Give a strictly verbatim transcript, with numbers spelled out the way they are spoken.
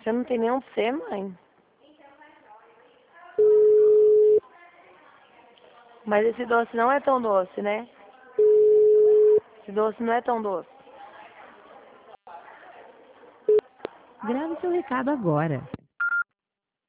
Você não tem nenhum pra você, mãe? Mas esse doce não é tão doce, né? Esse doce não é tão doce. Grave seu recado agora.